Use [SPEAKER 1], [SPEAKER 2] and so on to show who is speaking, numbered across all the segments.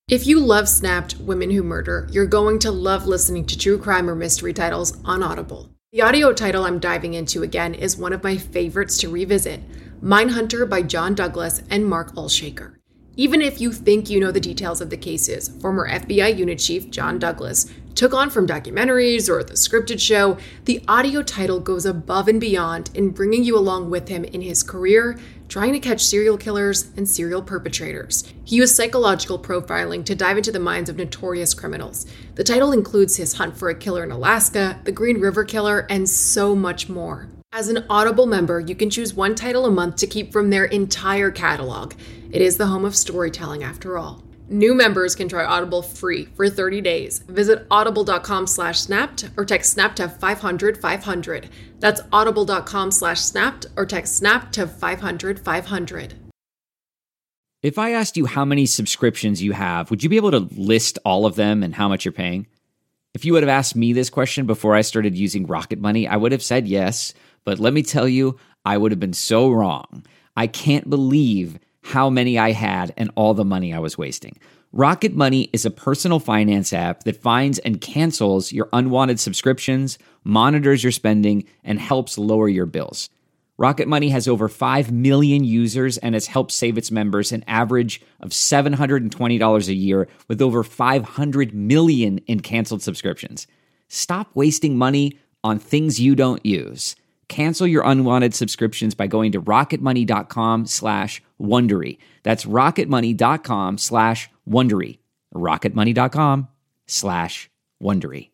[SPEAKER 1] If you love Snapped Women Who Murder, you're going to love listening to true crime or mystery titles on Audible. The audio title I'm diving into again is one of my favorites to revisit, Mindhunter by John Douglas and Mark Olshaker. Even if you think you know the details of the cases former FBI unit chief John Douglas took on from documentaries or the scripted show, the audio title goes above and beyond in bringing you along with him in his career, trying to catch serial killers and serial perpetrators. He used psychological profiling to dive into the minds of notorious criminals. The title includes his hunt for a killer in Alaska, the Green River Killer, and so much more. As an Audible member, you can choose one title a month to keep from their entire catalog. It is the home of storytelling after all. New members can try Audible free for 30 days. Visit audible.com/snapped or text SNAP to 500-500. That's audible.com/snapped or text SNAP to 500-500.
[SPEAKER 2] If I asked you how many subscriptions you have, would you be able to list all of them and how much you're paying? If you would have asked me this question before I started using Rocket Money, I would have said yes, but let me tell you, I would have been so wrong. I can't believe how many I had and all the money I was wasting. Rocket Money is a personal finance app that finds and cancels your unwanted subscriptions, monitors your spending, and helps lower your bills. Rocket Money has over 5 million users and has helped save its members an average of $720 a year with over 500 million in canceled subscriptions. Stop wasting money on things you don't use. Cancel your unwanted subscriptions by going to rocketmoney.com/Wondery. That's rocketmoney.com/Wondery. rocketmoney.com/Wondery.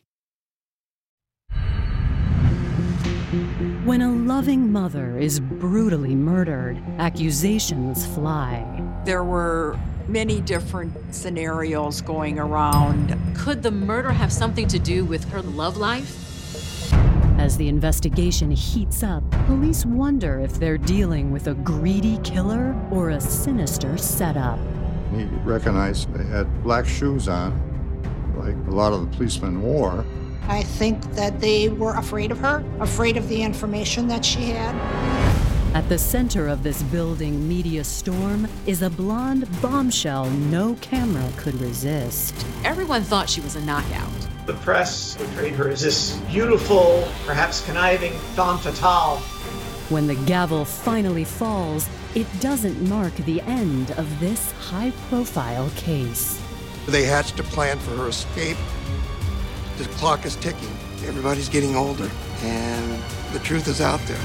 [SPEAKER 3] When a loving mother is brutally murdered, accusations fly.
[SPEAKER 4] There were many different scenarios going around.
[SPEAKER 5] Could the murder have something to do with her love life?
[SPEAKER 3] As the investigation heats up, police wonder if they're dealing with a greedy killer or a sinister setup.
[SPEAKER 6] He recognized they had black shoes on, like a lot of the policemen wore.
[SPEAKER 7] I think that they were afraid of her, afraid of the information that she had.
[SPEAKER 3] At the center of this building media storm is a blonde bombshell no camera could resist.
[SPEAKER 5] Everyone thought she was a knockout.
[SPEAKER 8] The press portrayed her as this beautiful, perhaps conniving femme fatale.
[SPEAKER 3] When the gavel finally falls, it doesn't mark the end of this high-profile case.
[SPEAKER 9] They hatched a plan for her escape. The clock is ticking. Everybody's getting older, and the truth is out there.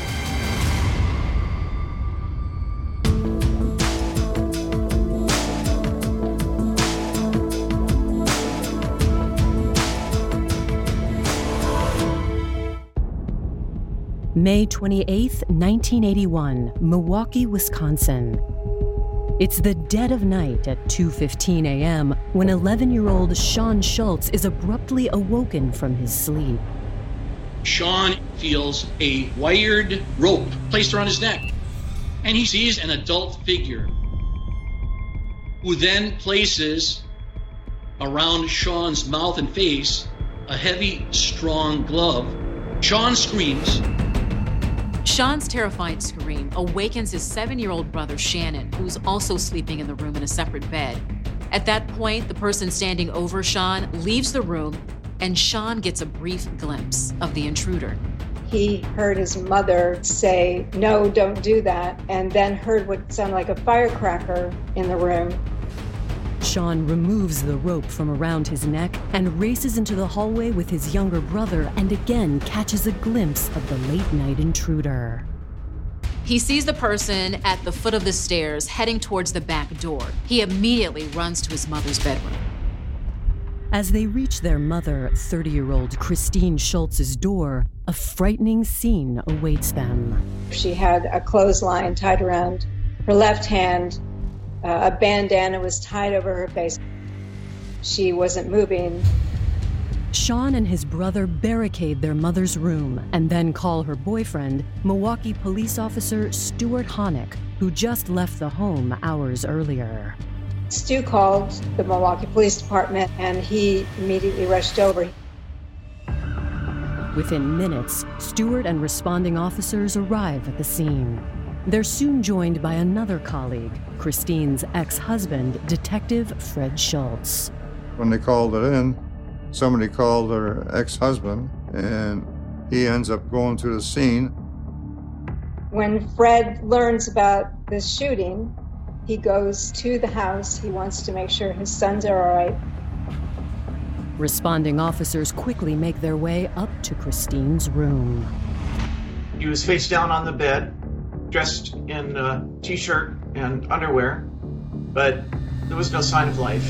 [SPEAKER 3] May 28th, 1981, Milwaukee, Wisconsin. It's the dead of night at 2:15 a.m. when 11-year-old Sean Schultz is abruptly awoken from his sleep.
[SPEAKER 10] Sean feels a wired rope placed around his neck, and he sees an adult figure who then places around Sean's mouth and face a heavy, strong glove. Sean screams.
[SPEAKER 5] Sean's terrified scream awakens his 7-year-old brother, Shannon, who's also sleeping in the room in a separate bed. At that point, the person standing over Sean leaves the room, and Sean gets a brief glimpse of the intruder.
[SPEAKER 11] He heard his mother say, "No, don't do that," and then heard what sounded like a firecracker in the room.
[SPEAKER 3] Sean removes the rope from around his neck and races into the hallway with his younger brother and again catches a glimpse of the late-night intruder.
[SPEAKER 5] He sees the person at the foot of the stairs heading towards the back door. He immediately runs to his mother's bedroom.
[SPEAKER 3] As they reach their mother, 30-year-old Christine Schultz's door, a frightening scene awaits them.
[SPEAKER 11] She had a clothesline tied around her left hand. A bandana was tied over her face. She wasn't moving.
[SPEAKER 3] Sean and his brother barricade their mother's room and then call her boyfriend, Milwaukee police officer Stuart Honick, who just left the home hours earlier.
[SPEAKER 11] Stu called the Milwaukee Police Department and he immediately rushed over.
[SPEAKER 3] Within minutes, Stuart and responding officers arrive at the scene. They're soon joined by another colleague, Christine's ex-husband, Detective Fred Schultz.
[SPEAKER 6] When they called it in, somebody called her ex-husband, and he ends up going to the scene.
[SPEAKER 11] When Fred learns about this shooting, he goes to the house. He wants to make sure his sons are all right.
[SPEAKER 3] Responding officers quickly make their way up to Christine's room.
[SPEAKER 8] He was face down on the bed, dressed in a t-shirt and underwear, but there was no sign of life.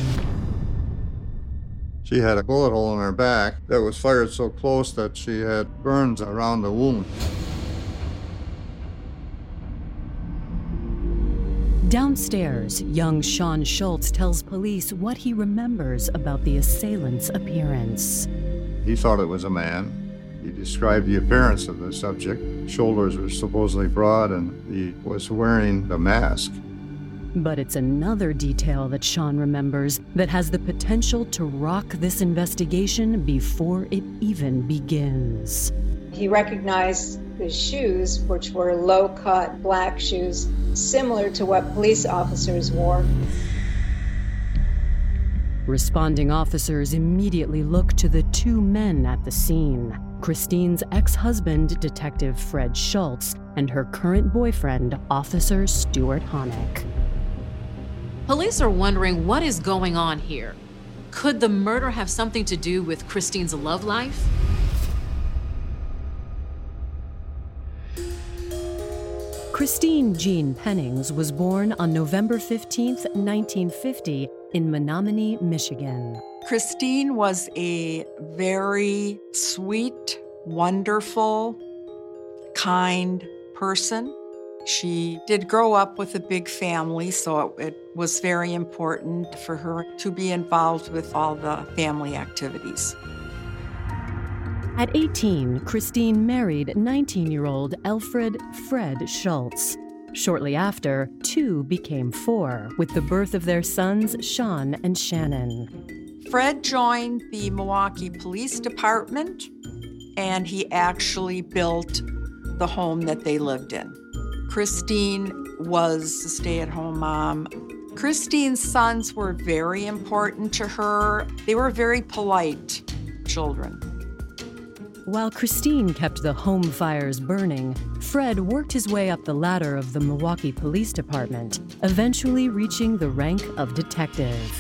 [SPEAKER 6] She had a bullet hole in her back that was fired so close that she had burns around the wound.
[SPEAKER 3] Downstairs, young Sean Schultz tells police what he remembers about the assailant's appearance.
[SPEAKER 6] He thought it was a man. He described the appearance of the subject. Shoulders were supposedly broad, and he was wearing a mask.
[SPEAKER 3] But it's another detail that Sean remembers that has the potential to rock this investigation before it even begins.
[SPEAKER 11] He recognized the shoes, which were low-cut black shoes, similar to what police officers wore.
[SPEAKER 3] Responding officers immediately look to the two men at the scene, Christine's ex-husband, Detective Fred Schultz, and her current boyfriend, Officer Stuart Honeck.
[SPEAKER 5] Police are wondering what is going on here. Could the murder have something to do with Christine's love life?
[SPEAKER 3] Christine Jean Pennings was born on November 15, 1950, in Menominee, Michigan.
[SPEAKER 4] Christine was a very sweet, wonderful, kind person. She did grow up with a big family, so it was very important for her to be involved with all the family activities.
[SPEAKER 3] At 18, Christine married 19-year-old Alfred Fred Schultz. Shortly after, two became four, with the birth of their sons, Sean and Shannon.
[SPEAKER 4] Fred joined the Milwaukee Police Department, and he actually built the home that they lived in. Christine was a stay-at-home mom. Christine's sons were very important to her. They were very polite children.
[SPEAKER 3] While Christine kept the home fires burning, Fred worked his way up the ladder of the Milwaukee Police Department, eventually reaching the rank of detective.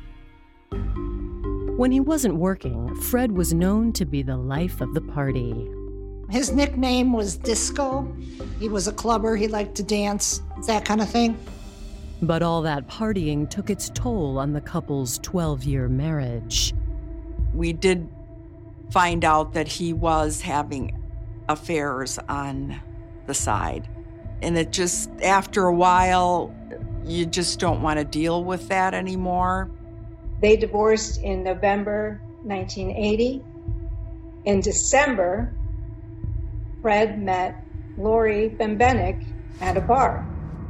[SPEAKER 3] When he wasn't working, Fred was known to be the life of the party.
[SPEAKER 7] His nickname was Disco. He was a clubber. He liked to dance, that kind of thing.
[SPEAKER 3] But all that partying took its toll on the couple's 12-year marriage.
[SPEAKER 4] We did find out that he was having affairs on the side. And it just, after a while, you just don't want to deal with that anymore.
[SPEAKER 11] They divorced in November 1980. In December, Fred met Lori Bembenek at a bar.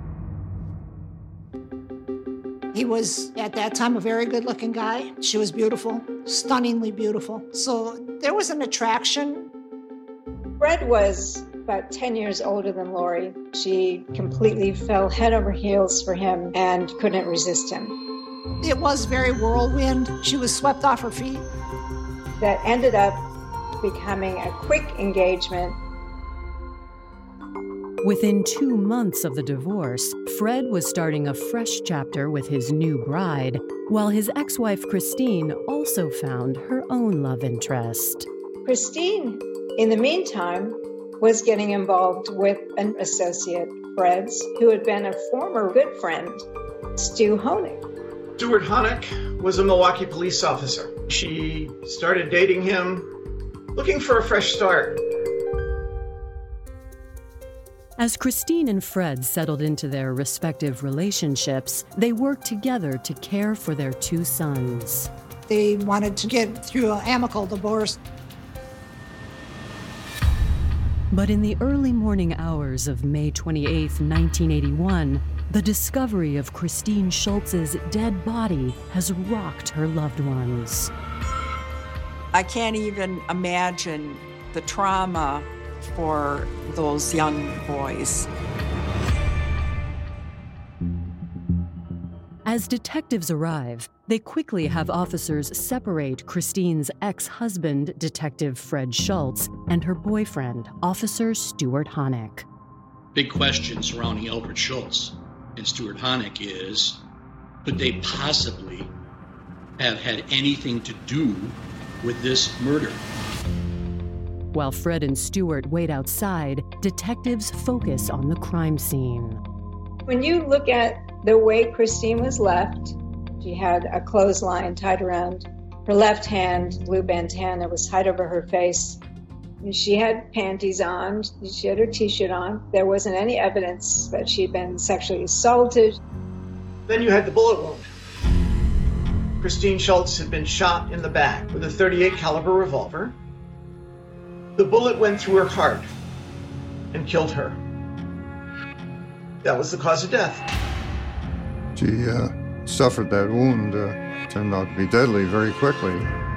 [SPEAKER 7] He was, at that time, a very good-looking guy. She was beautiful, stunningly beautiful. So there was an attraction.
[SPEAKER 11] Fred was about 10 years older than Lori. She completely fell head over heels for him and couldn't resist him.
[SPEAKER 7] It was very whirlwind. She was swept off her feet.
[SPEAKER 11] That ended up becoming a quick engagement.
[SPEAKER 3] Within 2 months of the divorce, Fred was starting a fresh chapter with his new bride, while his ex-wife Christine also found her own love interest.
[SPEAKER 11] Christine, in the meantime, was getting involved with an associate, Fred's, who had been a former good friend, Stu Honeck.
[SPEAKER 8] Stuart Honeck was a Milwaukee police officer. She started dating him, looking for a fresh start.
[SPEAKER 3] As Christine and Fred settled into their respective relationships, they worked together to care for their two sons.
[SPEAKER 7] They wanted to get through an amicable divorce.
[SPEAKER 3] But in the early morning hours of May 28, 1981, the discovery of Christine Schultz's dead body has rocked her loved ones.
[SPEAKER 4] I can't even imagine the trauma for those young boys.
[SPEAKER 3] As detectives arrive, they quickly have officers separate Christine's ex-husband, Detective Fred Schultz, and her boyfriend, Officer Stuart Honeck.
[SPEAKER 10] Big question surrounding Albert Schultz and Stuart Honeck is, could they possibly have had anything to do with this murder?
[SPEAKER 3] While Fred and Stuart wait outside, detectives focus on the crime scene.
[SPEAKER 11] When you look at the way Christine was left, she had a clothesline tied around her left hand, blue bandana was tied over her face. She had panties on, she had her t-shirt on. There wasn't any evidence that she'd been sexually assaulted.
[SPEAKER 8] Then you had the bullet wound. Christine Schultz had been shot in the back with a .38 caliber revolver. The bullet went through her heart and killed her. That was the cause of death.
[SPEAKER 6] She suffered that wound, turned out to be deadly very quickly.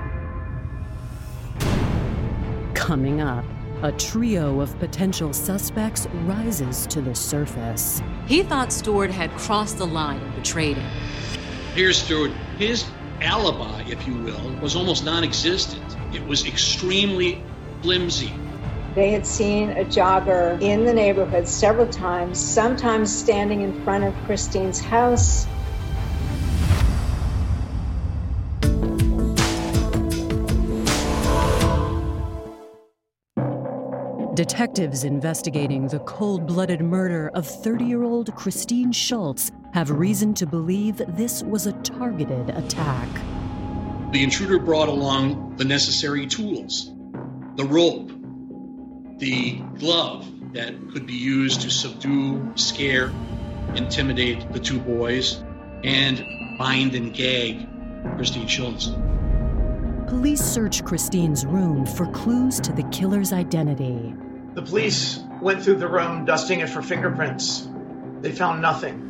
[SPEAKER 3] Coming up, a trio of potential suspects rises to the surface.
[SPEAKER 5] He thought Stuart had crossed the line and betrayed him.
[SPEAKER 10] Here's Stuart. His alibi, if you will, was almost non-existent. It was extremely flimsy.
[SPEAKER 11] They had seen a jogger in the neighborhood several times, sometimes standing in front of Christine's house.
[SPEAKER 3] Detectives investigating the cold-blooded murder of 30-year-old Christine Schultz have reason to believe this was a targeted attack.
[SPEAKER 10] The intruder brought along the necessary tools, the rope, the glove that could be used to subdue, scare, intimidate the two boys, and bind and gag Christine Schultz.
[SPEAKER 3] Police search Christine's room for clues to the killer's identity.
[SPEAKER 8] The police went through the room, dusting it for fingerprints. They found nothing.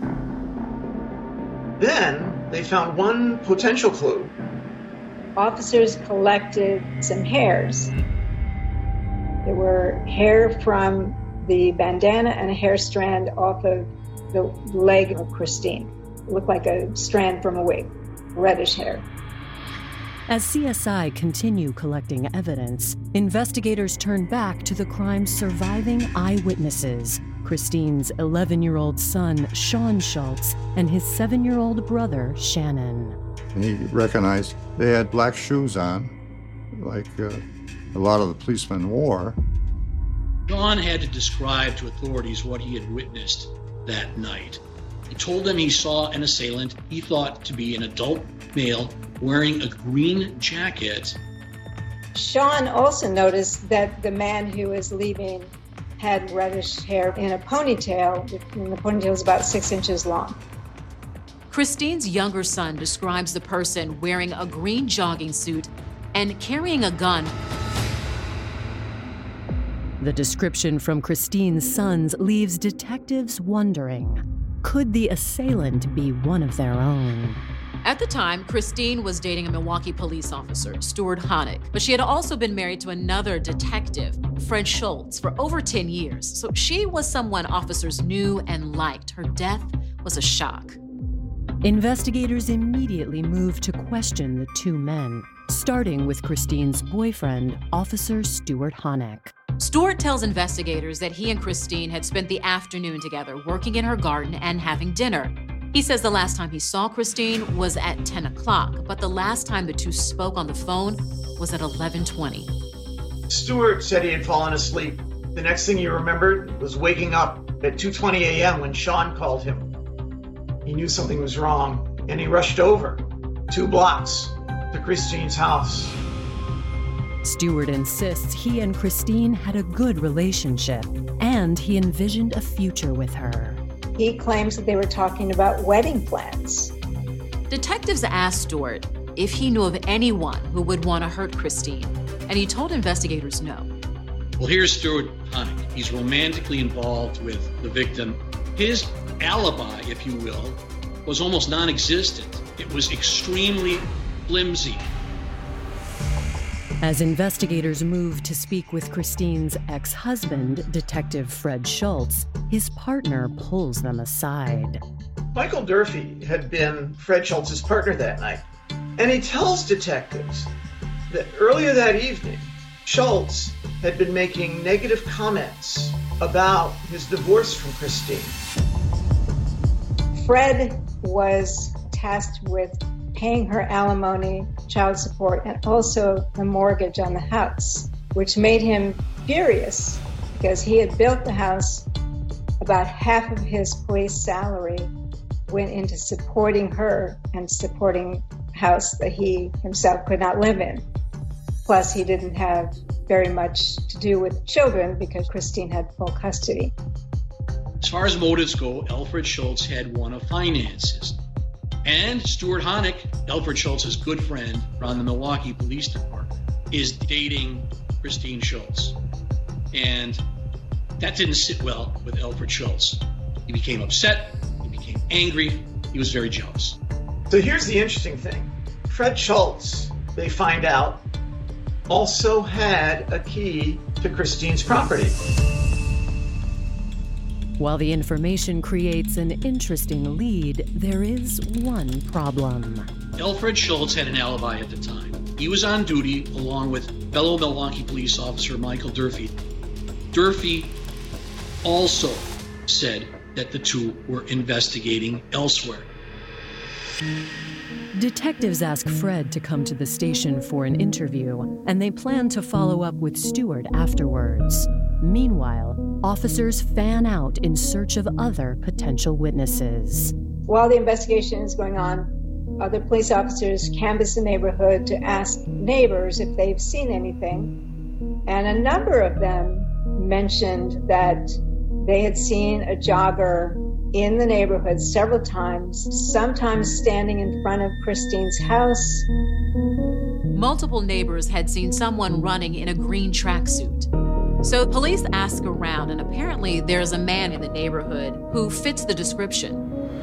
[SPEAKER 8] Then they found one potential clue.
[SPEAKER 11] Officers collected some hairs. There were hair from the bandana and a hair strand off of the leg of Christine. It looked like a strand from a wig, reddish hair.
[SPEAKER 3] As CSI continue collecting evidence, investigators turn back to the crime's surviving eyewitnesses, Christine's 11-year-old son, Sean Schultz, and his 7-year-old brother, Shannon.
[SPEAKER 6] He recognized they had black shoes on, like a lot of the policemen wore.
[SPEAKER 10] Sean had to describe to authorities what he had witnessed that night. He told them he saw an assailant he thought to be an adult male wearing a green jacket.
[SPEAKER 11] Sean also noticed that the man who was leaving had reddish hair in a ponytail, and the ponytail was about 6 inches long.
[SPEAKER 5] Christine's younger son describes the person wearing a green jogging suit and carrying a gun.
[SPEAKER 3] The description from Christine's sons leaves detectives wondering, could the assailant be one of their own?
[SPEAKER 5] At the time, Christine was dating a Milwaukee police officer, Stuart Honeck, but she had also been married to another detective, Fred Schultz, for over 10 years. So she was someone officers knew and liked. Her death was a shock.
[SPEAKER 3] Investigators immediately moved to question the two men, starting with Christine's boyfriend, Officer Stuart Honeck.
[SPEAKER 5] Stuart tells investigators that he and Christine had spent the afternoon together working in her garden and having dinner. He says the last time he saw Christine was at 10 o'clock, but the last time the two spoke on the phone was at 11:20.
[SPEAKER 8] Stuart said he had fallen asleep. The next thing he remembered was waking up at 2:20 a.m. when Sean called him. He knew something was wrong, and he rushed over 2 blocks to Christine's house.
[SPEAKER 3] Stuart insists he and Christine had a good relationship, and he envisioned a future with her.
[SPEAKER 11] He claims that they were talking about wedding plans.
[SPEAKER 5] Detectives asked Stuart if he knew of anyone who would want to hurt Christine, and he told investigators no.
[SPEAKER 10] Well, here's Stuart Honeck. He's romantically involved with the victim. His alibi, if you will, was almost non-existent. It was extremely flimsy.
[SPEAKER 3] As investigators move to speak with Christine's ex-husband, Detective Fred Schultz, his partner pulls them aside.
[SPEAKER 8] Michael Durfee had been Fred Schultz's partner that night, and he tells detectives that earlier that evening, Schultz had been making negative comments about his divorce from Christine.
[SPEAKER 11] Fred was tasked with paying her alimony, child support, and also the mortgage on the house, which made him furious because he had built the house. About half of his police salary went into supporting her and supporting a house that he himself could not live in. Plus, he didn't have very much to do with children because Christine had full custody.
[SPEAKER 10] As far as motives go, Alfred Schultz had one of finances. And Stuart Honeck, Alfred Schultz's good friend from the Milwaukee Police Department, is dating Christine Schultz. And that didn't sit well with Alfred Schultz. He became upset, he became angry, he was very jealous.
[SPEAKER 8] So here's the interesting thing. Fred Schultz, they find out, also had a key to Christine's property.
[SPEAKER 3] While the information creates an interesting lead, there is one problem.
[SPEAKER 10] Alfred Schultz had an alibi at the time. He was on duty along with fellow Milwaukee police officer Michael Durfee. Durfee also said that the two were investigating elsewhere.
[SPEAKER 3] Detectives ask Fred to come to the station for an interview, and they plan to follow up with Stuart afterwards. Meanwhile, officers fan out in search of other potential witnesses.
[SPEAKER 11] While the investigation is going on, other police officers canvass the neighborhood to ask neighbors if they've seen anything. And a number of them mentioned that they had seen a jogger in the neighborhood several times, sometimes standing in front of Christine's house.
[SPEAKER 5] Multiple neighbors had seen someone running in a green tracksuit. So police ask around, and apparently there's a man in the neighborhood who fits the description.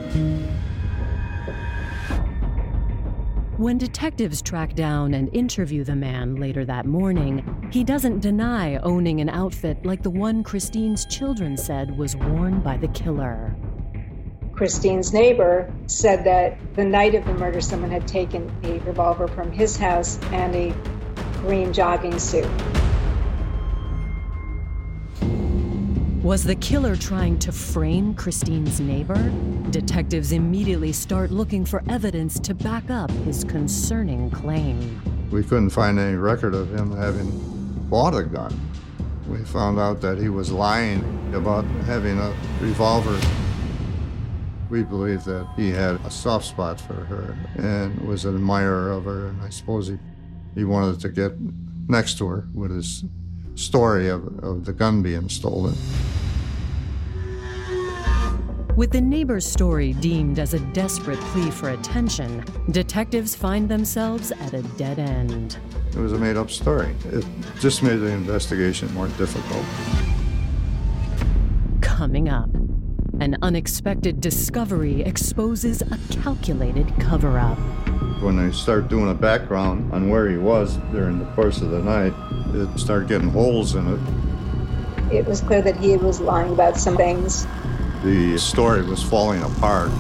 [SPEAKER 3] When detectives track down and interview the man later that morning, he doesn't deny owning an outfit like the one Christine's children said was worn by the killer.
[SPEAKER 11] Christine's neighbor said that the night of the murder, someone had taken a revolver from his house and a green jogging suit.
[SPEAKER 3] Was the killer trying to frame Christine's neighbor? Detectives immediately start looking for evidence to back up his concerning claim.
[SPEAKER 6] We couldn't find any record of him having bought a gun. We found out that he was lying about having a revolver. We believe that he had a soft spot for her and was an admirer of her, and I suppose he wanted to get next to her with his story of the gun being stolen.
[SPEAKER 3] With the neighbor's story deemed as a desperate plea for attention, detectives find themselves at a dead end.
[SPEAKER 6] It was a made-up story. It just made the investigation more difficult.
[SPEAKER 3] Coming up, an unexpected discovery exposes a calculated cover-up.
[SPEAKER 6] When they started doing a background on where he was during the course of the night, it started getting holes in it.
[SPEAKER 11] It was clear that he was lying about some things.
[SPEAKER 6] The story was falling apart.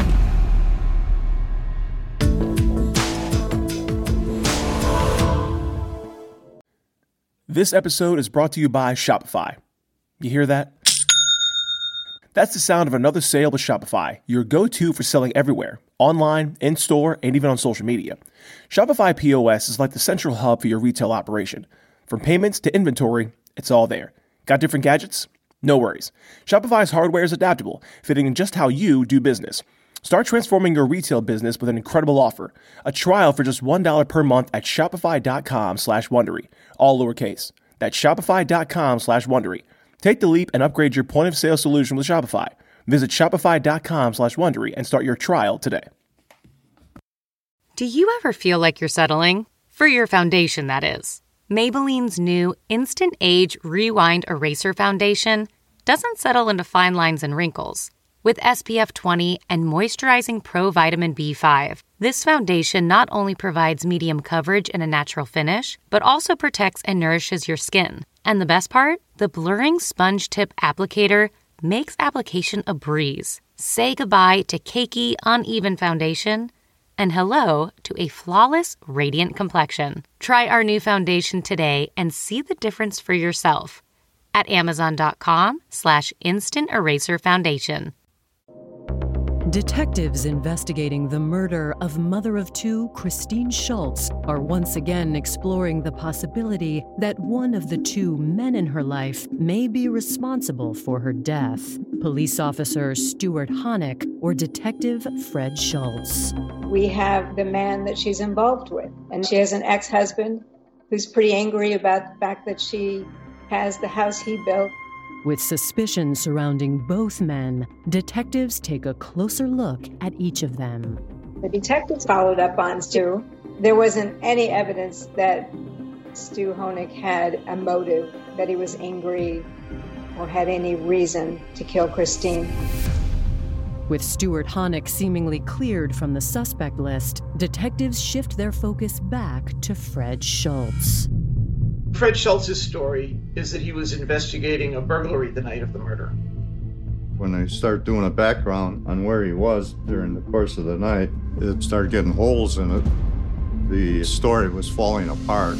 [SPEAKER 12] This episode is brought to you by Shopify. You hear that? That's the sound of another sale with Shopify, your go-to for selling everywhere, online, in-store, and even on social media. Shopify POS is like the central hub for your retail operation. From payments to inventory, it's all there. Got different gadgets? No worries. Shopify's hardware is adaptable, fitting in just how you do business. Start transforming your retail business with an incredible offer. A trial for just $1 per month at shopify.com/Wondery. All lowercase. That's shopify.com/Wondery. Take the leap and upgrade your point of sale solution with Shopify. Visit shopify.com/Wondery and start your trial today.
[SPEAKER 13] Do you ever feel like you're settling? For your foundation, that is. Maybelline's new Instant Age Rewind Eraser Foundation doesn't settle into fine lines and wrinkles. With SPF 20 and moisturizing Pro Vitamin B5, this foundation not only provides medium coverage and a natural finish, but also protects and nourishes your skin. And the best part? The blurring sponge tip applicator makes application a breeze. say goodbye to cakey, uneven foundation and hello to a flawless, radiant complexion. Try our new foundation today and see the difference for yourself at Amazon.com/Instant Eraser Foundation.
[SPEAKER 3] Detectives investigating the murder of mother of two Christine Schultz are once again exploring the possibility that one of the two men in her life may be responsible for her death. Police officer Stuart Honeck or Detective Fred Schultz.
[SPEAKER 11] We have the man that she's involved with, and she has an ex-husband who's pretty angry about the fact that she has the house he built.
[SPEAKER 3] With suspicion surrounding both men, detectives take a closer look at each of them.
[SPEAKER 11] The detectives followed up on Stu. There wasn't any evidence that Stu Honeck had a motive, that he was angry or had any reason to kill Christine.
[SPEAKER 3] With Stuart Honeck seemingly cleared from the suspect list, detectives shift their focus back to Fred Schultz.
[SPEAKER 8] Fred Schultz's story is that he was investigating a burglary the night of the murder.
[SPEAKER 6] When they start doing a background on where he was during the course of the night, it started getting holes in it. The story was falling apart.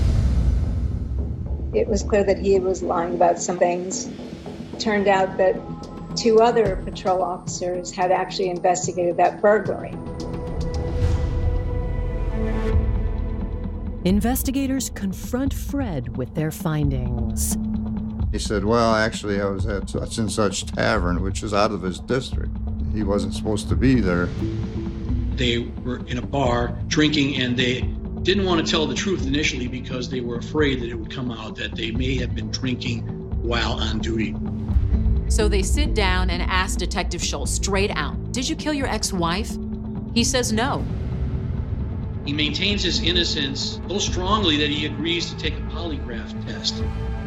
[SPEAKER 11] It was clear that he was lying about some things. It turned out that 2 other patrol officers had actually investigated that burglary.
[SPEAKER 3] Investigators confront Fred with their findings.
[SPEAKER 6] He said, well, actually, I was at such and such tavern, which is out of his district. He wasn't supposed to be there.
[SPEAKER 10] They were in a bar drinking, and they didn't want to tell the truth initially because they were afraid that it would come out that they may have been drinking while on duty.
[SPEAKER 5] So they sit down and ask Detective Schultz straight out, "Did you kill your ex-wife?" He says no.
[SPEAKER 10] He maintains his innocence so strongly that he agrees to take a polygraph test.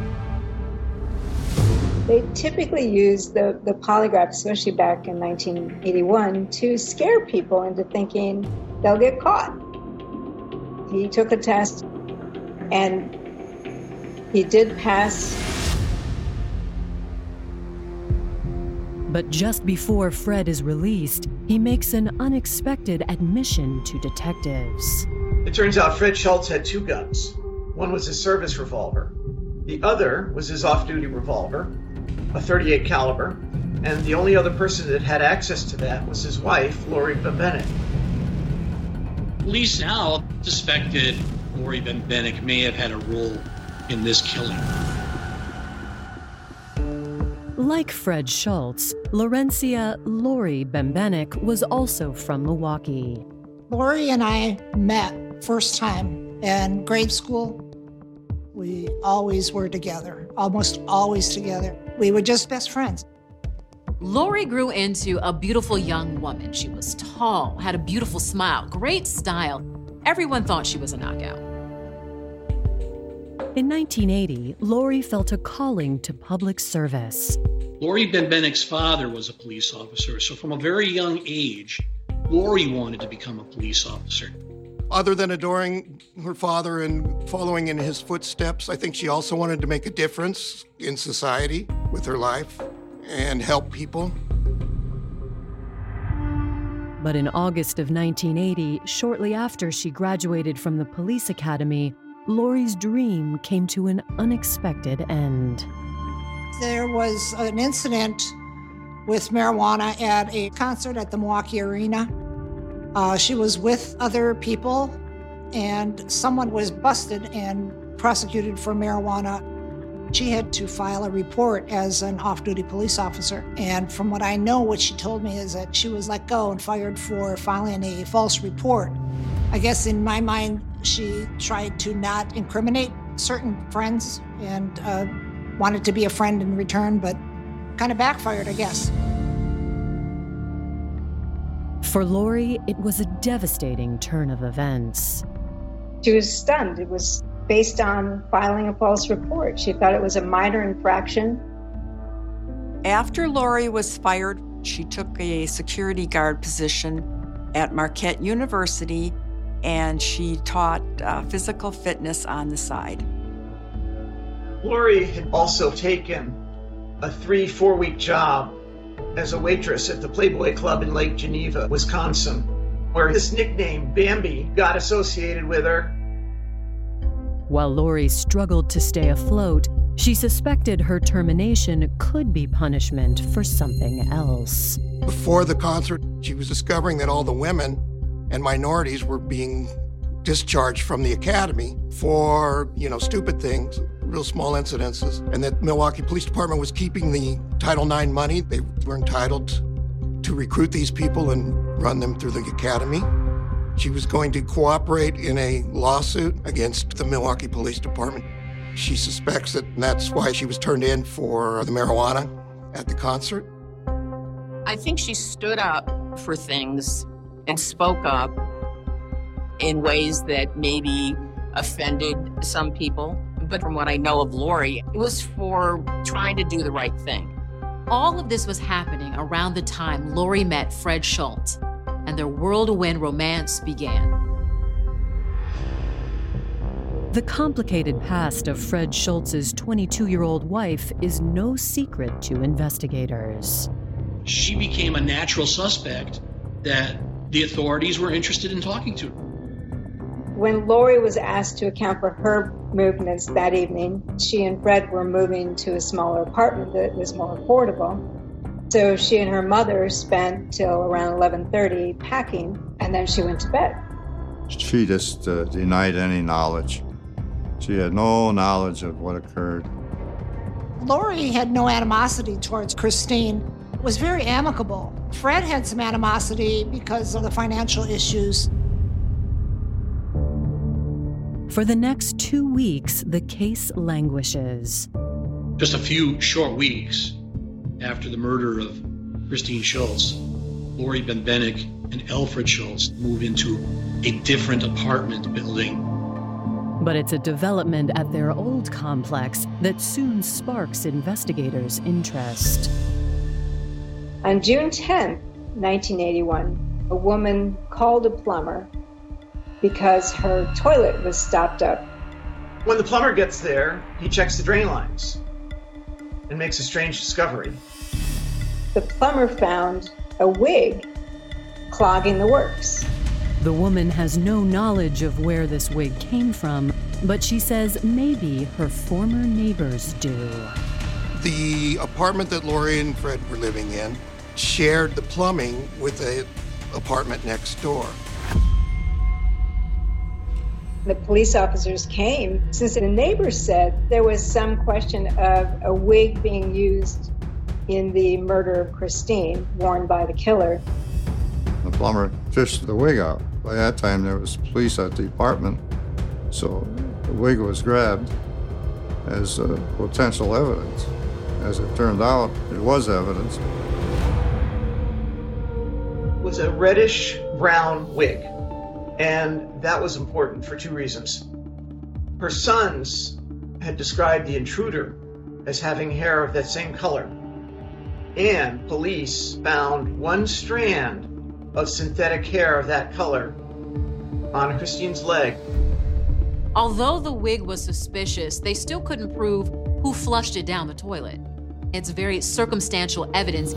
[SPEAKER 11] They typically use the polygraph, especially back in 1981, to scare people into thinking they'll get caught. He took a test, and he did pass.
[SPEAKER 3] But just before Fred is released, he makes an unexpected admission to detectives.
[SPEAKER 8] It turns out Fred Schultz had 2 guns. One was his service revolver. The other was his off-duty revolver, a .38 caliber, and the only other person that had access to that was his wife, Lori Bembenek.
[SPEAKER 10] Police now suspected Lori Bembenek may have had a role in this killing.
[SPEAKER 3] Like Fred Schultz, Laurencia Lori Bembenek was also from Milwaukee.
[SPEAKER 7] Lori and I met first time in grade school. We always were together, almost always together. We were just best friends.
[SPEAKER 5] Lori grew into a beautiful young woman. She was tall, had a beautiful smile, great style. Everyone thought she was a knockout.
[SPEAKER 3] In 1980, Lori felt a calling to public service.
[SPEAKER 10] Lori Bembenek's father was a police officer, so from a very young age, Lori wanted to become a police officer.
[SPEAKER 9] Other than adoring her father and following in his footsteps, I think she also wanted to make a difference in society with her life and help people.
[SPEAKER 3] But in August of 1980, shortly after she graduated from the police academy, Lori's dream came to an unexpected end.
[SPEAKER 7] There was an incident with marijuana at a concert at the Milwaukee Arena. She was with other people, and someone was busted and prosecuted for marijuana. She had to file a report as an off-duty police officer. And from what I know, what she told me is that she was let go and fired for filing a false report. I guess in my mind, she tried to not incriminate certain friends and wanted to be a friend in return, but kind of backfired, I guess.
[SPEAKER 3] For Lori, it was a devastating turn of events.
[SPEAKER 11] She was stunned. It was based on filing a false report. She thought it was a minor infraction.
[SPEAKER 4] After Lori was fired, she took a security guard position at Marquette University, and she taught physical fitness on the side.
[SPEAKER 8] Lori had also taken a 3-4 week job as a waitress at the Playboy Club in Lake Geneva, Wisconsin, where this nickname, Bambi, got associated with her.
[SPEAKER 3] While Lori struggled to stay afloat, she suspected her termination could be punishment for something else.
[SPEAKER 9] Before the concert, she was discovering that all the women and minorities were being discharged from the academy for, stupid things, real small incidences, and that Milwaukee Police Department was keeping the Title IX money. They were entitled to recruit these people and run them through the academy. She was going to cooperate in a lawsuit against the Milwaukee Police Department. She suspects that that's why she was turned in for the marijuana at the concert.
[SPEAKER 14] I think she stood up for things and spoke up in ways that maybe offended some people. But from what I know of Lori, it was for trying to do the right thing.
[SPEAKER 5] All of this was happening around the time Lori met Fred Schultz, and their whirlwind romance began.
[SPEAKER 3] The complicated past of Fred Schultz's 22-year-old wife is no secret to investigators.
[SPEAKER 10] She became a natural suspect that the authorities were interested in talking to.
[SPEAKER 11] When Lori was asked to account for her movements that evening, she and Fred were moving to a smaller apartment that was more affordable. So she and her mother spent till around 11:30 packing, and then she went to bed.
[SPEAKER 6] She just denied any knowledge. She had no knowledge of what occurred.
[SPEAKER 7] Lori had no animosity towards Christine, was very amicable. Fred had some animosity because of the financial issues.
[SPEAKER 3] For the next 2 weeks, the case languishes.
[SPEAKER 10] Just a few short weeks after the murder of Christine Schultz, Lori Benbenek and Alfred Schultz moved into a different apartment building.
[SPEAKER 3] But it's a development at their old complex that soon sparks investigators' interest.
[SPEAKER 11] On June 10, 1981, a woman called a plumber because her toilet was stopped up.
[SPEAKER 8] When the plumber gets there, he checks the drain lines and makes a strange discovery.
[SPEAKER 11] The plumber found a wig clogging the works.
[SPEAKER 3] The woman has no knowledge of where this wig came from, but she says maybe her former neighbors do.
[SPEAKER 9] The apartment that Lori and Fred were living in shared the plumbing with the apartment next door.
[SPEAKER 11] The police officers came since the neighbors said there was some question of a wig being used in the murder of Christine, worn by the killer.
[SPEAKER 6] The plumber fished the wig out. By that time, there was police at the apartment, so the wig was grabbed as potential evidence. As it turned out, it was evidence.
[SPEAKER 8] It was a reddish-brown wig, and that was important for two reasons. Her sons had described the intruder as having hair of that same color, and police found one strand of synthetic hair of that color on Christine's leg.
[SPEAKER 5] Although the wig was suspicious, they still couldn't prove who flushed it down the toilet. It's very circumstantial evidence.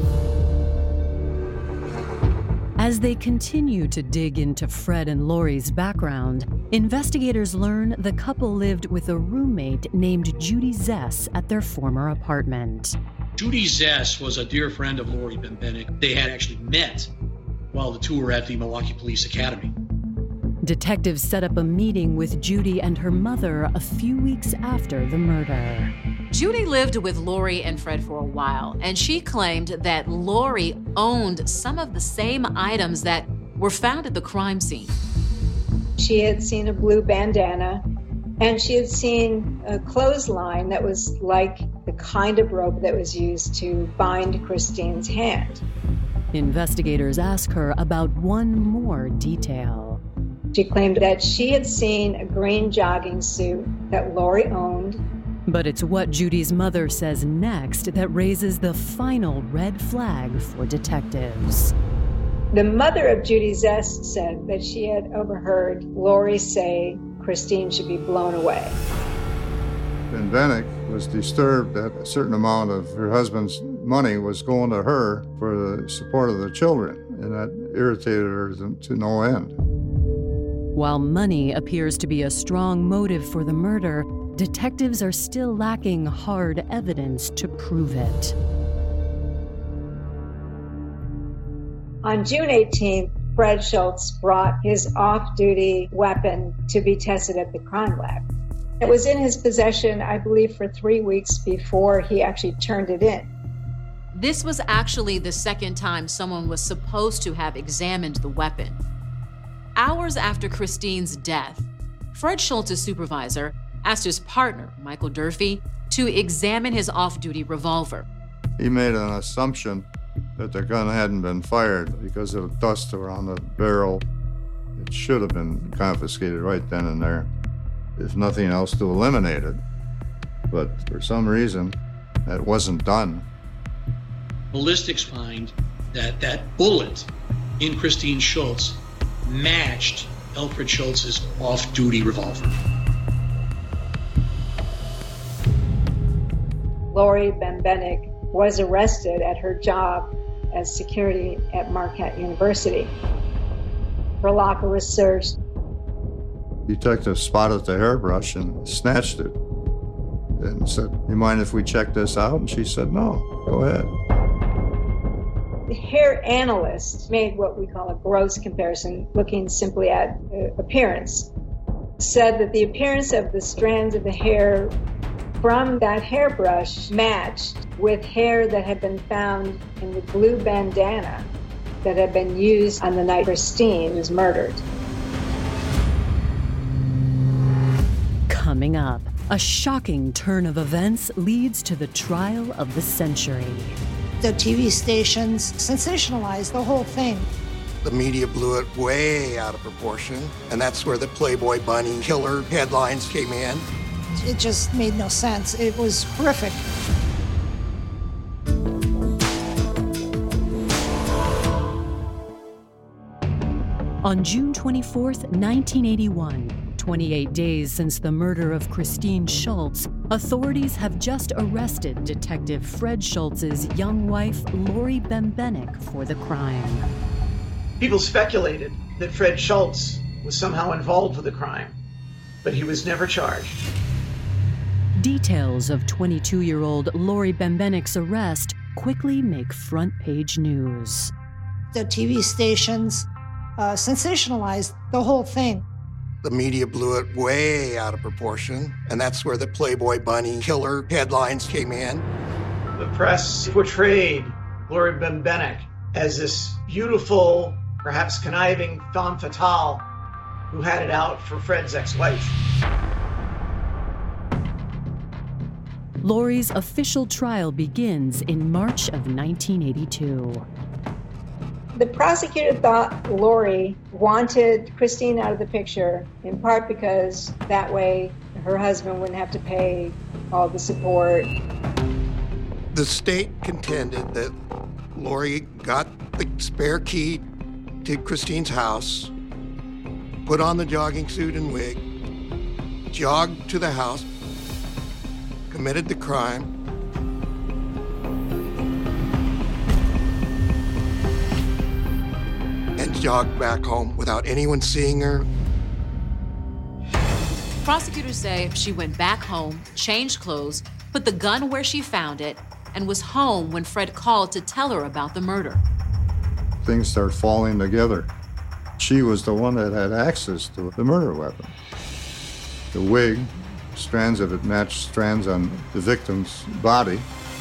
[SPEAKER 3] As they continue to dig into Fred and Lori's background, investigators learn the couple lived with a roommate named Judy Zess at their former apartment.
[SPEAKER 10] Judy Zess was a dear friend of Lori Benbenek. They had actually met while the two were at the Milwaukee Police Academy.
[SPEAKER 3] Detectives set up a meeting with Judy and her mother a few weeks after the murder.
[SPEAKER 5] Judy lived with Lori and Fred for a while, and she claimed that Lori owned some of the same items that were found at the crime scene.
[SPEAKER 11] She had seen a blue bandana, and she had seen a clothesline that was like the kind of rope that was used to bind Christine's hand.
[SPEAKER 3] Investigators ask her about one more detail.
[SPEAKER 11] She claimed that she had seen a green jogging suit that Lori owned.
[SPEAKER 3] But it's what Judy's mother says next that raises the final red flag for detectives.
[SPEAKER 11] The mother of Judy Zess said that she had overheard Lori say Christine should be blown away.
[SPEAKER 6] Benbenek was disturbed that a certain amount of her husband's money was going to her for the support of the children, and that irritated her to no end.
[SPEAKER 3] While money appears to be a strong motive for the murder, detectives are still lacking hard evidence to prove it.
[SPEAKER 11] On June 18th, Fred Schultz brought his off-duty weapon to be tested at the crime lab. It was in his possession, I believe, for 3 weeks before he actually turned it in.
[SPEAKER 5] This was actually the second time someone was supposed to have examined the weapon. Hours after Christine's death, Fred Schultz's supervisor asked his partner, Michael Durfee, to examine his off-duty revolver.
[SPEAKER 6] He made an assumption that the gun hadn't been fired because of dust around the barrel. It should have been confiscated right then and there, if nothing else to eliminate it. But for some reason, that wasn't done.
[SPEAKER 10] Ballistics find that that bullet in Christine Schultz matched Alfred Schultz's off-duty revolver.
[SPEAKER 11] Lori Bembenek was arrested at her job as security at Marquette University. Her locker was searched.
[SPEAKER 6] Detective spotted the hairbrush and snatched it and said, "You mind if we check this out?" And she said, "No, go ahead."
[SPEAKER 11] The hair analyst made what we call a gross comparison, looking simply at appearance. Said that the appearance of the strands of the hair from that hairbrush matched with hair that had been found in the blue bandana that had been used on the night Christine was murdered.
[SPEAKER 3] Coming up, a shocking turn of events leads to the trial of the century.
[SPEAKER 7] The TV stations sensationalized the whole thing.
[SPEAKER 9] The media blew it way out of proportion, and that's where the Playboy Bunny killer headlines came in.
[SPEAKER 7] It just made no sense. It was horrific.
[SPEAKER 3] On June 24th, 1981, 28 days since the murder of Christine Schultz, authorities have just arrested Detective Fred Schultz's young wife, Lori Bembenek, for the crime.
[SPEAKER 8] People speculated that Fred Schultz was somehow involved with the crime, but he was never charged.
[SPEAKER 3] Details of 22-year-old Lori Bembenek's arrest quickly make front-page news.
[SPEAKER 7] The TV stations sensationalized the whole thing.
[SPEAKER 9] The media blew it way out of proportion, and that's where the Playboy Bunny killer headlines came in.
[SPEAKER 8] The press portrayed Lori Bembenek as this beautiful, perhaps conniving femme fatale who had it out for Fred's ex-wife.
[SPEAKER 3] Lori's official trial begins in March of 1982.
[SPEAKER 11] The prosecutor thought Lori wanted Christine out of the picture, in part because that way her husband wouldn't have to pay all the support.
[SPEAKER 9] The state contended that Lori got the spare key to Christine's house, put on the jogging suit and wig, jogged to the house, committed the crime, and jogged back home without anyone seeing her.
[SPEAKER 5] Prosecutors say she went back home, changed clothes, put the gun where she found it, and was home when Fred called to tell her about the murder.
[SPEAKER 6] Things start falling together. She was the one that had access to the murder weapon. The wig, strands of it matched strands on the victim's body.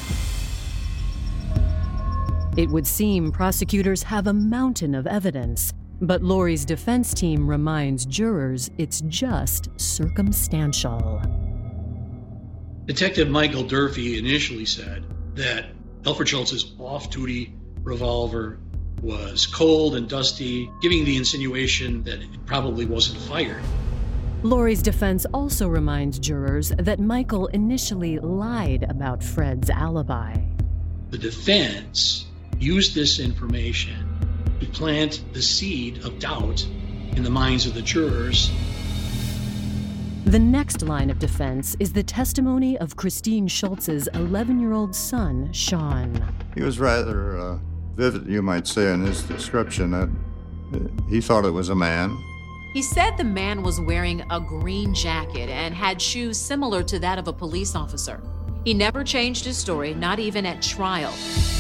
[SPEAKER 3] It would seem prosecutors have a mountain of evidence, but Lori's defense team reminds jurors it's just circumstantial.
[SPEAKER 10] Detective Michael Durfee initially said that Alfred Schultz's off-duty revolver was cold and dusty, giving the insinuation that it probably wasn't fired.
[SPEAKER 3] Lori's defense also reminds jurors that Michael initially lied about Fred's alibi.
[SPEAKER 10] The defense used this information to plant the seed of doubt in the minds of the jurors.
[SPEAKER 3] The next line of defense is the testimony of Christine Schultz's 11-year-old son, Sean.
[SPEAKER 6] He was rather vivid, you might say, in his description that he thought it was a man.
[SPEAKER 5] He said the man was wearing a green jacket and had shoes similar to that of a police officer. He never changed his story, not even at trial.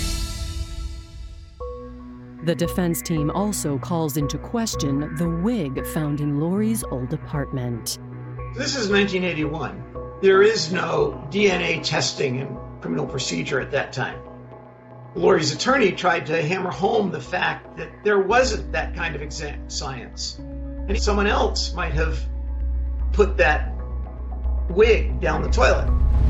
[SPEAKER 3] The defense team also calls into question the wig found in Lori's old apartment.
[SPEAKER 8] This is 1981. There is no DNA testing in criminal procedure at that time. Lori's attorney tried to hammer home the fact that there wasn't that kind of exact science. And someone else might have put that wig down the toilet.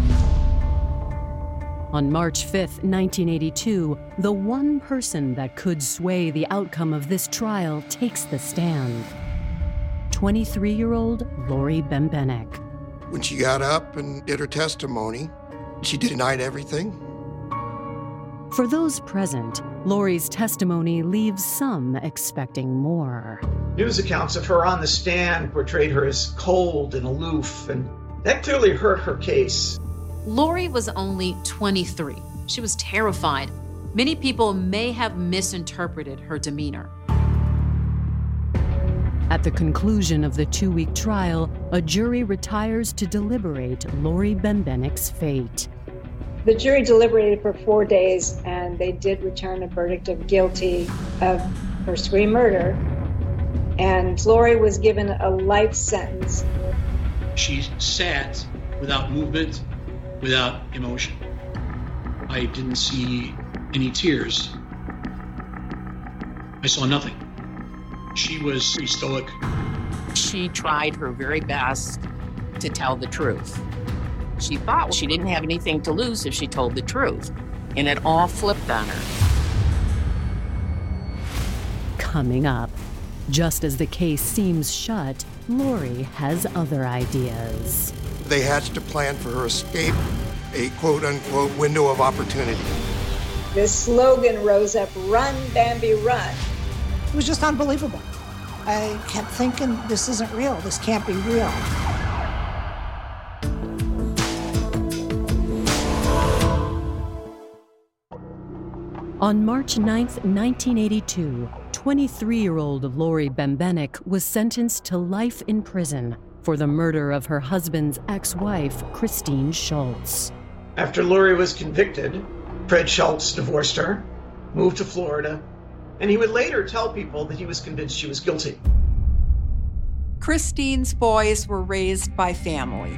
[SPEAKER 3] On March 5th, 1982, the one person that could sway the outcome of this trial takes the stand. 23-year-old Lori Bembenek.
[SPEAKER 9] When she got up and did her testimony, she denied everything.
[SPEAKER 3] For those present, Lori's testimony leaves some expecting more.
[SPEAKER 8] News accounts of her on the stand portrayed her as cold and aloof, and that clearly hurt her case.
[SPEAKER 5] Lori was only 23. She was terrified. Many people may have misinterpreted her demeanor.
[SPEAKER 3] At the conclusion of the 2-week trial, a jury retires to deliberate Lori Bembenek's fate.
[SPEAKER 11] The jury deliberated for 4 days, and they did return a verdict of guilty of first-degree murder. And Lori was given a life sentence.
[SPEAKER 10] She sat without movement, without emotion. I didn't see any tears. I saw nothing. She was pretty stoic.
[SPEAKER 14] She tried her very best to tell the truth. She thought she didn't have anything to lose if she told the truth, and it all flipped on her.
[SPEAKER 3] Coming up, just as the case seems shut, Lori has other ideas.
[SPEAKER 9] They hatched a plan for her escape, a quote-unquote window of opportunity.
[SPEAKER 11] This slogan rose up, "Run, Bambi, run."
[SPEAKER 7] It was just unbelievable. I kept thinking, this isn't real. This can't be real.
[SPEAKER 3] On March 9th, 1982, 23-year-old Lori Bembenek was sentenced to life in prison for the murder of her husband's ex-wife, Christine Schultz.
[SPEAKER 8] After Lori was convicted, Fred Schultz divorced her, moved to Florida, and he would later tell people that he was convinced she was guilty.
[SPEAKER 4] Christine's boys were raised by family.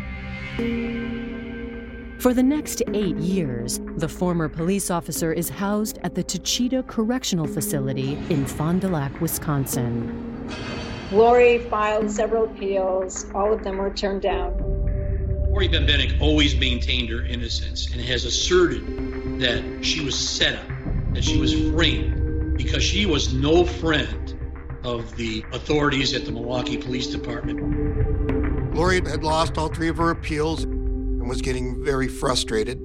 [SPEAKER 3] For the next 8 years, the former police officer is housed at the Tachita Correctional Facility in Fond du Lac, Wisconsin.
[SPEAKER 11] Lori filed several appeals. All of them were turned down.
[SPEAKER 10] Lori Bembenek always maintained her innocence and has asserted that she was set up, that she was framed, because she was no friend of the authorities at the Milwaukee Police Department.
[SPEAKER 9] Lori had lost all 3 of her appeals and was getting very frustrated.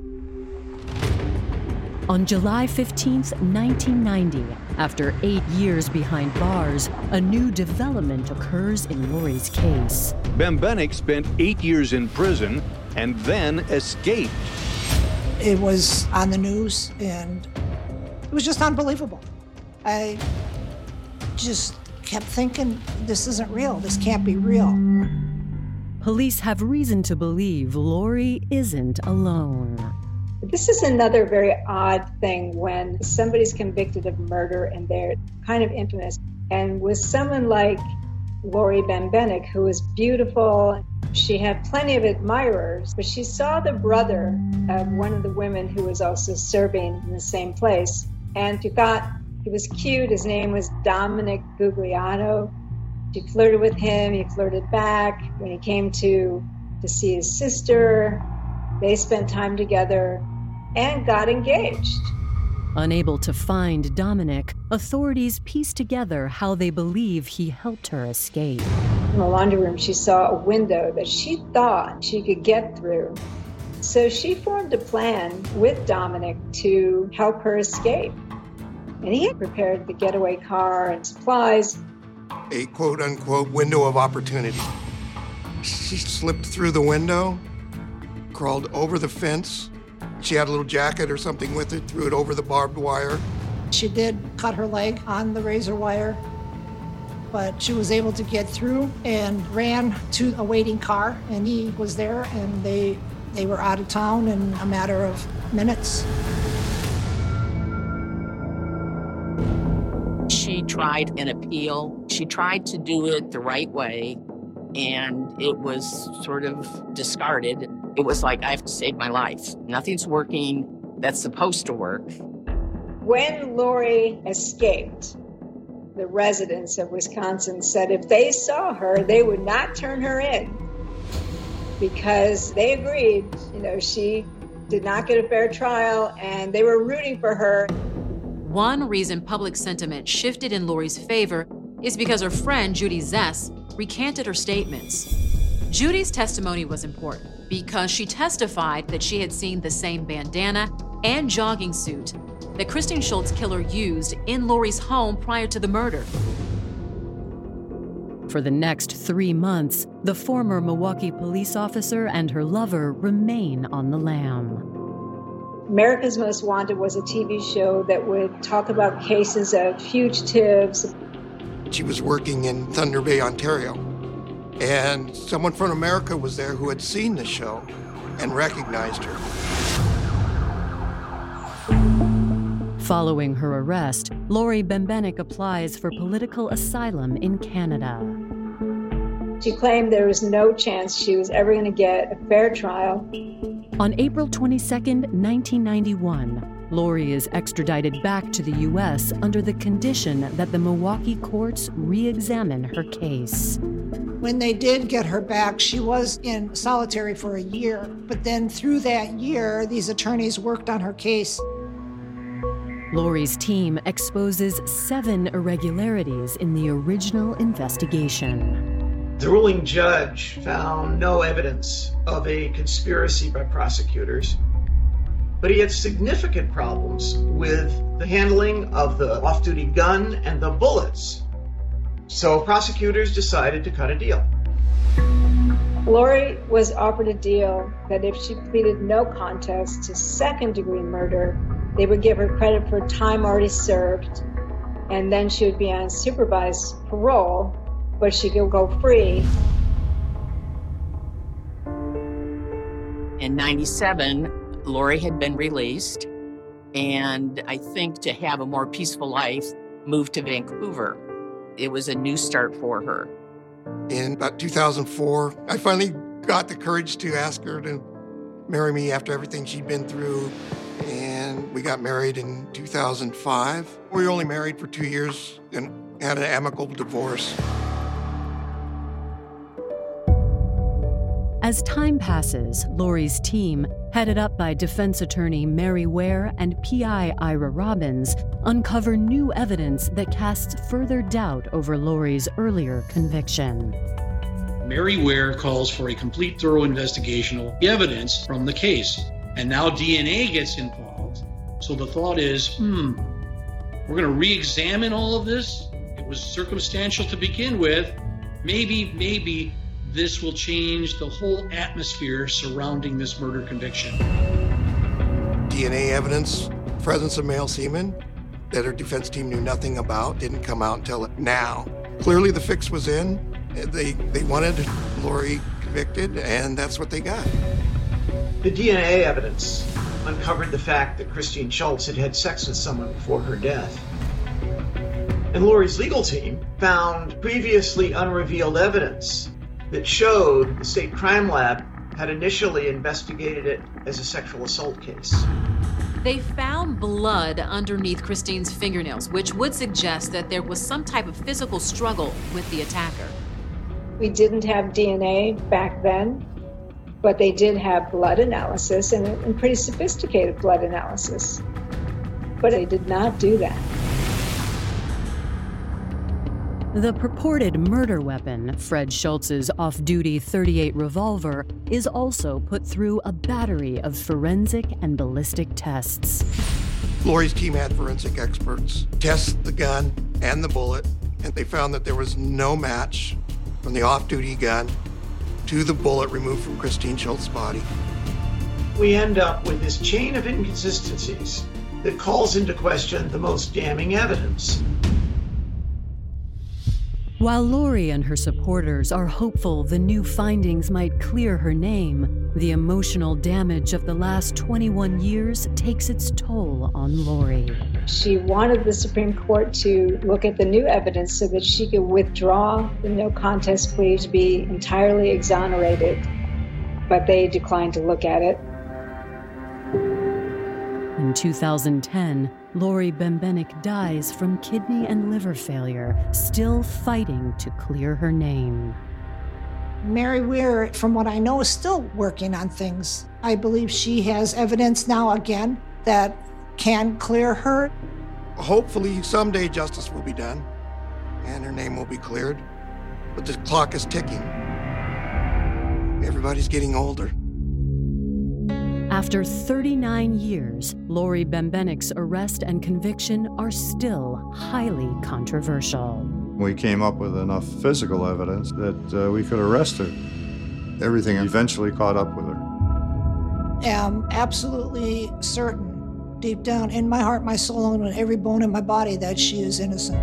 [SPEAKER 3] On July 15th, 1990, after 8 years behind bars, a new development occurs in Lori's case.
[SPEAKER 15] Bembenek spent 8 years in prison and then escaped.
[SPEAKER 7] It was on the news, and it was just unbelievable. I just kept thinking, this isn't real. This can't be real.
[SPEAKER 3] Police have reason to believe Lori isn't alone.
[SPEAKER 11] This is another very odd thing when somebody's convicted of murder and they're kind of infamous. And with someone like Lori Bembenek, who was beautiful, she had plenty of admirers, but she saw the brother of one of the women who was also serving in the same place. And she thought he was cute. His name was Dominic Gugliano. She flirted with him. He flirted back. When he came to see his sister, they spent time together and got engaged.
[SPEAKER 3] Unable to find Dominic, authorities pieced together how they believe he helped her escape.
[SPEAKER 11] In the laundry room, she saw a window that she thought she could get through. So she formed a plan with Dominic to help her escape. And he had prepared the getaway car and supplies.
[SPEAKER 9] A quote-unquote window of opportunity. She slipped through the window, crawled over the fence. She had a little jacket or something with it, threw it over the barbed wire.
[SPEAKER 7] She did cut her leg on the razor wire, but she was able to get through and ran to a waiting car, and he was there, and they were out of town in a matter of minutes.
[SPEAKER 14] She tried an appeal. She tried to do it the right way, and it was sort of discarded. It was like, I have to save my life. Nothing's working that's supposed to work.
[SPEAKER 11] When Lori escaped, the residents of Wisconsin said if they saw her, they would not turn her in because they agreed, she did not get a fair trial and they were rooting for her.
[SPEAKER 5] One reason public sentiment shifted in Lori's favor is because her friend, Judy Zess, recanted her statements. Judy's testimony was important because she testified that she had seen the same bandana and jogging suit that Christine Schultz's killer used in Lori's home prior to the murder.
[SPEAKER 3] For the next 3 months, the former Milwaukee police officer and her lover remain on the lam.
[SPEAKER 11] America's Most Wanted was a TV show that would talk about cases of fugitives.
[SPEAKER 9] She was working in Thunder Bay, Ontario, and someone from America was there who had seen the show and recognized her.
[SPEAKER 3] Following her arrest, Lori Bembenek applies for political asylum in Canada.
[SPEAKER 11] She claimed there was no chance she was ever going to get a fair trial.
[SPEAKER 3] On April 22, 1991, Lori is extradited back to the U.S. under the condition that the Milwaukee courts re-examine her case.
[SPEAKER 7] When they did get her back, she was in solitary for a year. But then through that year, these attorneys worked on her case.
[SPEAKER 3] Lori's team exposes 7 irregularities in the original investigation.
[SPEAKER 8] The ruling judge found no evidence of a conspiracy by prosecutors, but he had significant problems with the handling of the off-duty gun and the bullets. So prosecutors decided to cut a deal.
[SPEAKER 11] Lori was offered a deal that if she pleaded no contest to second-degree murder, they would give her credit for time already served, and then she would be on supervised parole, but she could go free.
[SPEAKER 14] In 97, Lori had been released, and I think to have a more peaceful life, moved to Vancouver. It was a new start for her.
[SPEAKER 9] In about 2004, I finally got the courage to ask her to marry me after everything she'd been through, and we got married in 2005. We were only married for 2 years and had an amicable divorce.
[SPEAKER 3] As time passes, Lori's team, headed up by defense attorney Mary Ware and PI Ira Robbins, uncover new evidence that casts further doubt over Lori's earlier conviction.
[SPEAKER 10] Mary Ware calls for a complete, thorough investigation of evidence from the case. And now DNA gets involved. So the thought is, we're going to re-examine all of this. It was circumstantial to begin with. Maybe this will change the whole atmosphere surrounding this murder conviction.
[SPEAKER 9] DNA evidence, presence of male semen that her defense team knew nothing about, didn't come out until now. Clearly the fix was in. They wanted Lori convicted, and that's what they got.
[SPEAKER 8] The DNA evidence uncovered the fact that Christine Schultz had had sex with someone before her death. And Lori's legal team found previously unrevealed evidence that showed the state crime lab had initially investigated it as a sexual assault case.
[SPEAKER 5] They found blood underneath Christine's fingernails, which would suggest that there was some type of physical struggle with the attacker.
[SPEAKER 11] We didn't have DNA back then, but they did have blood analysis and pretty sophisticated blood analysis. But they did not do that.
[SPEAKER 3] The purported murder weapon, Fred Schultz's off-duty .38 revolver, is also put through a battery of forensic and ballistic tests.
[SPEAKER 9] Lori's team had forensic experts test the gun and the bullet, and they found that there was no match from the off-duty gun to the bullet removed from Christine Schultz's body.
[SPEAKER 8] We end up with this chain of inconsistencies that calls into question the most damning evidence.
[SPEAKER 3] While Lori and her supporters are hopeful the new findings might clear her name, the emotional damage of the last 21 years takes its toll on Lori.
[SPEAKER 11] She wanted the Supreme Court to look at the new evidence so that she could withdraw the no contest plea to be entirely exonerated, but they declined to look at it.
[SPEAKER 3] In 2010, Lori Bembenek dies from kidney and liver failure, still fighting to clear her name.
[SPEAKER 7] Mary Weir, from what I know, is still working on things. I believe she has evidence now again that can clear her.
[SPEAKER 9] Hopefully someday justice will be done and her name will be cleared. But the clock is ticking. Everybody's getting older.
[SPEAKER 3] After 39 years, Lori Bembenek's arrest and conviction are still highly controversial.
[SPEAKER 6] We came up with enough physical evidence that we could arrest her. Everything eventually caught up with her.
[SPEAKER 7] Am absolutely certain, deep down in my heart, my soul, and in every bone in my body, that she is innocent.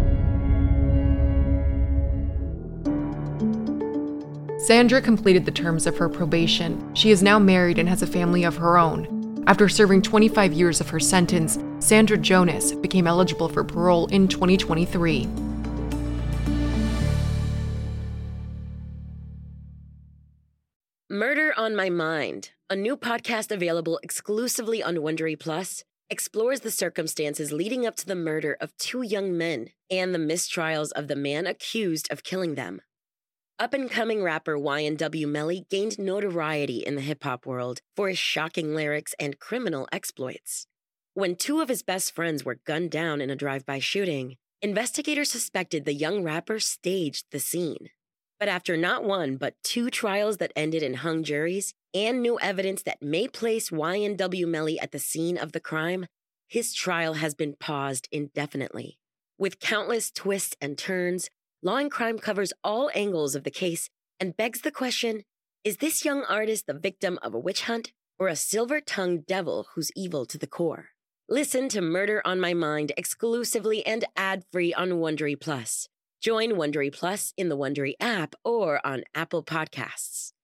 [SPEAKER 1] Sandra completed the terms of her probation. She is now married and has a family of her own. After serving 25 years of her sentence, Sandra Jonas became eligible for parole in 2023.
[SPEAKER 16] Murder on My Mind, a new podcast available exclusively on Wondery Plus, explores the circumstances leading up to the murder of two young men and the mistrials of the man accused of killing them. Up-and-coming rapper YNW Melly gained notoriety in the hip-hop world for his shocking lyrics and criminal exploits. When two of his best friends were gunned down in a drive-by shooting, investigators suspected the young rapper staged the scene. But after not one but two trials that ended in hung juries and new evidence that may place YNW Melly at the scene of the crime, his trial has been paused indefinitely. With countless twists and turns, Law and Crime covers all angles of the case and begs the question, is this young artist the victim of a witch hunt or a silver-tongued devil who's evil to the core? Listen to Murder on My Mind exclusively and ad-free on Wondery Plus. Join Wondery Plus in the Wondery app or on Apple Podcasts.